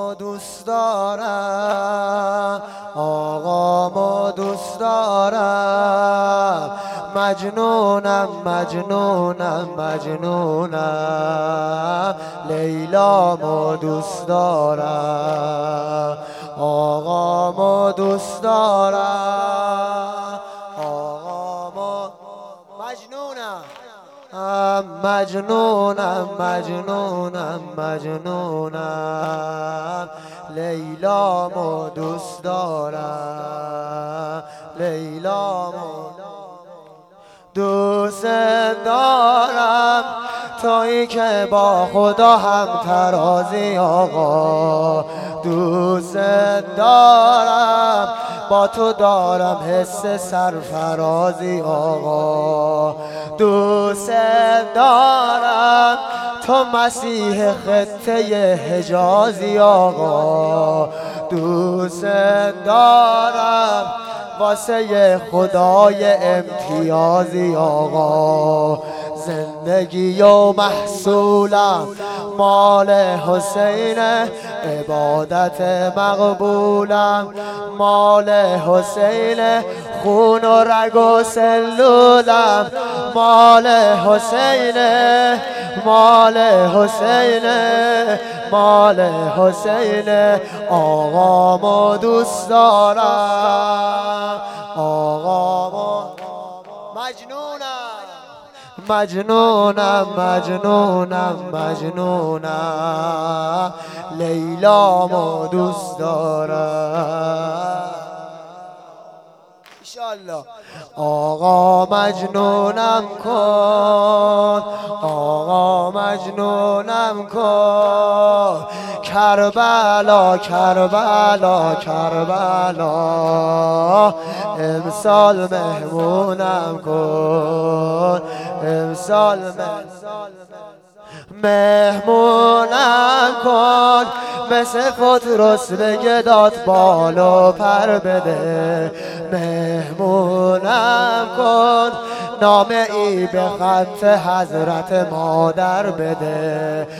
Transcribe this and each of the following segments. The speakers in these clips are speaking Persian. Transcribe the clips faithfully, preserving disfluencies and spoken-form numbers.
آقامو دوست دارم، آقامو دوست دارم، مجنونم مجنونم مجنونم، لیلامو دوست دارم، آقامو دوست دارم، آقامو مجنونم مجنونم مجنونم مجنونم، لیلامو دوست دارم، لیلامو دوست دارم، تویی که با خدا هم ترازی آقا، دوست دارم، با تو دارم حس سرفرازی آقا، دوست دارم، تو مسیح خطه حجازی آقا، دوست دارم، واسه خدای امتیازی آقا، زندگی و محصولم مال حسین، عبادت مقبولم مال حسین، خون و رگ و سلولم مال حسین، مال حسین، مال حسین، آقامو دوست دارم، آقامو مجنونم مجنونم مجنونم مجنونم، لیلامو دوست دارم انشالله. آقا مجنونم کن، آقا مجنونم کن، کربلا کربلا کربلا، امسال مهمونم کن، امسال مهمونم کن، مثل پطرس بگه داد بال و پر بده، مهمونم کن، نامه ای به خط حضرت مادر بده،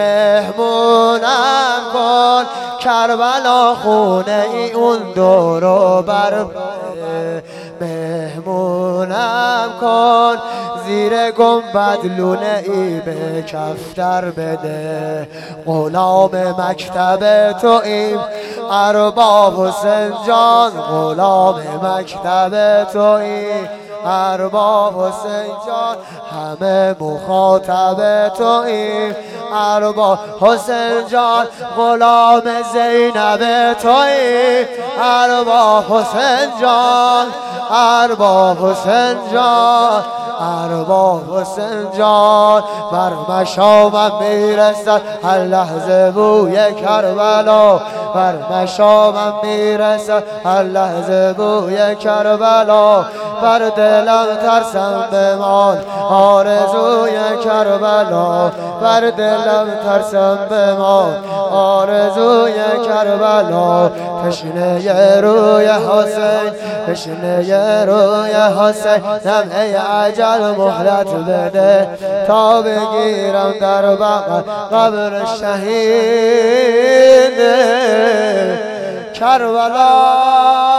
مهمونم کن، کربلا خونه ای اون دورو بر بده، مهمونم کن، زیر گنبد لونه ای به کفتر بده، غلام مکتب توییم ارباب حسین جان، غلام مکتب توییم ارباب حسین جان، همه مخاطب توییم ارباب حسین جان، غلام زینب توییم ارباب حسین جان، ارباب حسین جان، ارباب حسین جان، بر مشامم میرسد هر لحظه بوی کربلا، بر مشامم میرسد هر لحظه بوی کربلا، بر دلم ترسم بمان آرزوی کربلا، بر دلم ترسم بمان آرزوی کربلا، تشنه روی حسین، تشنه روی حسین، نمه عجل مهلت بده تا بگیرم در بغل قبر شهید کربلا.